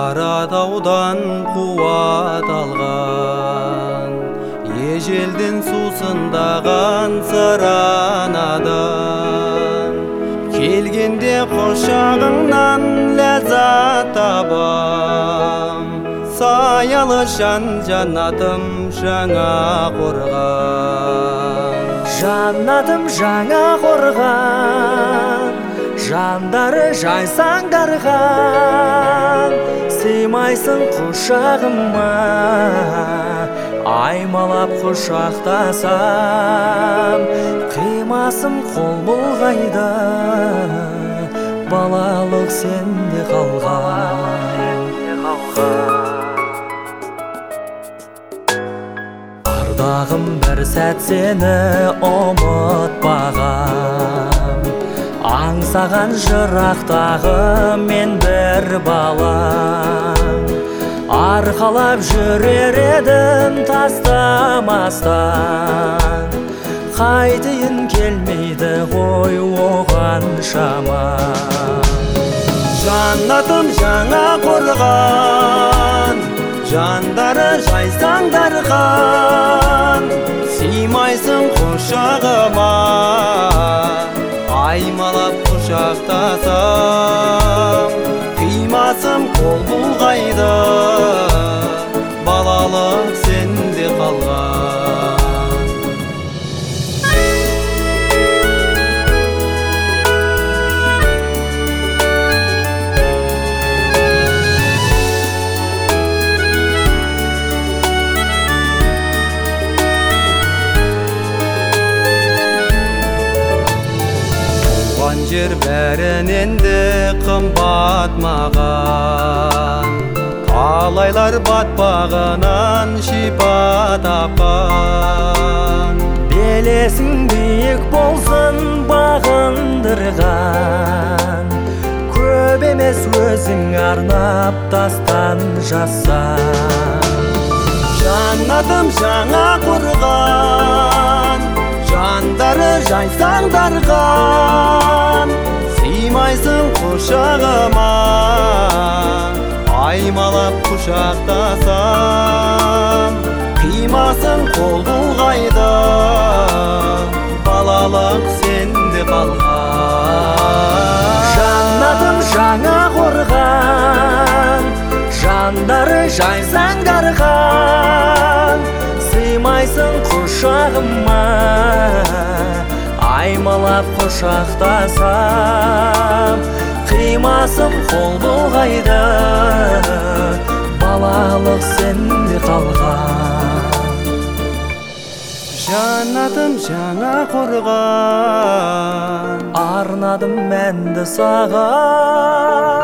Қаратаудан қуат алған, ежелден сусындаған сыранадан, келгенде құшағыңнан ләззат табам. Саялы жан жаннатым жаңа қорған. Жаннатым жаңа қорған, жандары жайсаңдарған, сыймайсың құшағыма, аймалап құшақтасам, қимасым қол бұлғайды, балалық сенде қалған. Ардағым бір сәт сені ұмытпағам, аңсаған жырақтағы мен бір балам. Арқалап жүрер едім тастамастан, қайтейін келмейді ғой оған шама. Жаннатым жаңа қорған, жандары жайсаңдарған, сыймайсың құшағыма, аймалап құшақтасам, қимасым қол бұлғайды, балалық сенде қалған. Туған жер бәрінен де қымбат маған, қалайлар батпағынан шипа тапқан. Белесің биік болсын бағындырған, көп емес өзің арнап дастан жазсаң. Жаннатым жаңа құрған, жандары жайсаңдарған, сыймайсың құшағыма, аймалап құшақтасам, қимасың қол бұлғайды, балалық сенде қалған. Жаннатым жаңа қорған, жандары жайсаңдарған, сыймайсың құшағыма, аймалап құшақтасам, қимасым қол бұлғайды, балалық сенде қалған. Жаннатым жаңа қорған, арнадым мәнді саған.